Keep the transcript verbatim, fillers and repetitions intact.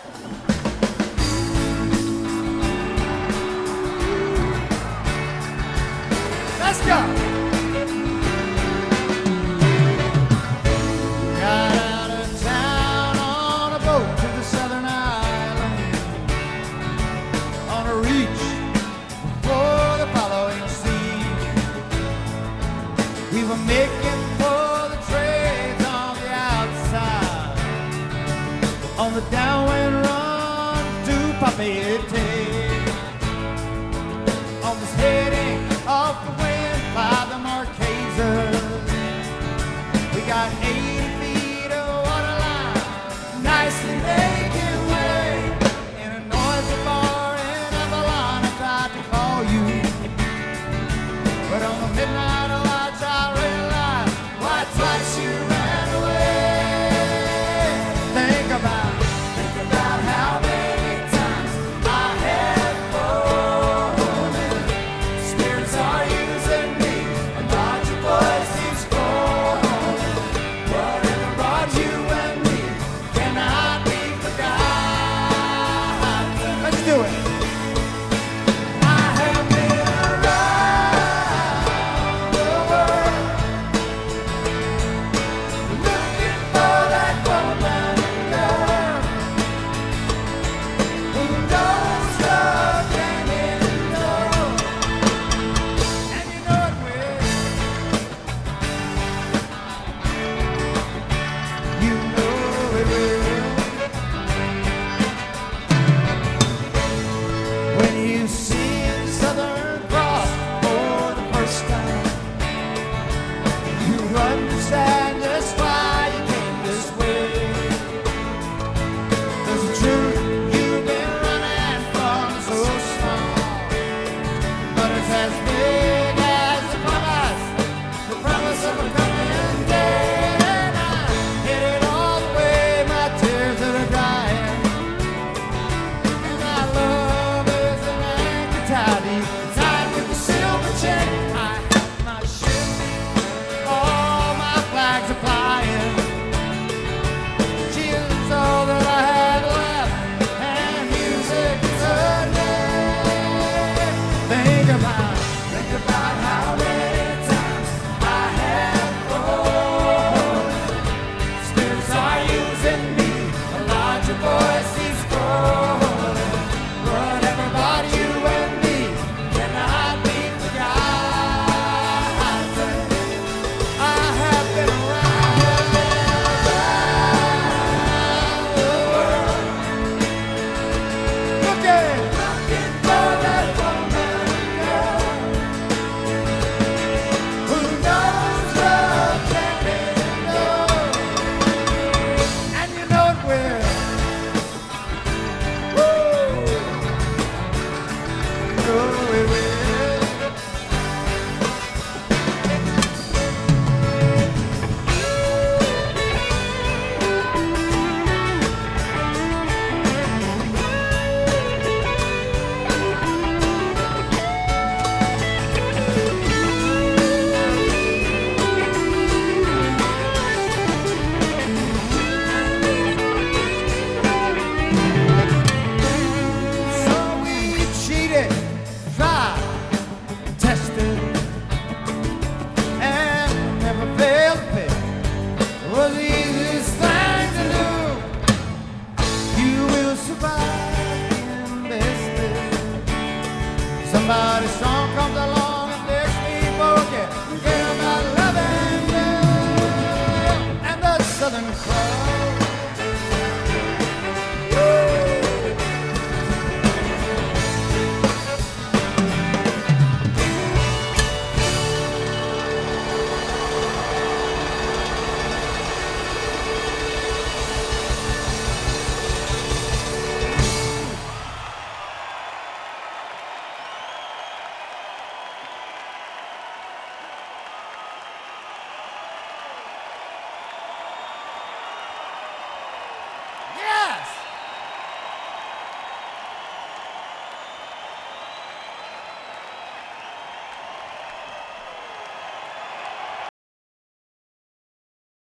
Let's go. Got out of town on a boat to the southern island, on a reach for the following sea. We were making for the trades on the outside, on the downwind run to Papeete, almost heading off the wind by the Marquesas. We got eighty feet of water line, nicely making way. In a noisy bar in Avalon, I tried to call you, but on the midnight watch I realized why twice you ran away. Think about, think about how many times I had fallen. Spirits are using me, and not your voice keeps calling. Whatever brought you and me cannot be forgotten. Let's do it. I have been around the world, looking for that woman girl who knows love can endure, and you know it will. You know it will. When you see the Southern Cross for the first time, you understand just why you came this way. There's a truth you've been running from so strong, but it's as big as the promise, the promise of a coming day. And I hit it all the way, my tears that are drying, and my love is an anchor tied deep, tied with the silver chain. I have my ship, all my flags are flying. She is all that I had left, and music is her name. Think about, think about how many times I have fallen. Spirits are using me, a larger voice keeps calling. Whatever brought you and me cannot be forgotten. I have been around, have been around the world, looking, looking for that woman girl who knows love can endure, and you know it will. Woo! You know it will. So we cheated, tried, tested, and never failed to pay. It was the easiest thing to do. You will survive being bested. Somebody strong comes along and makes me forget, forget about loving you. And the Southern Cross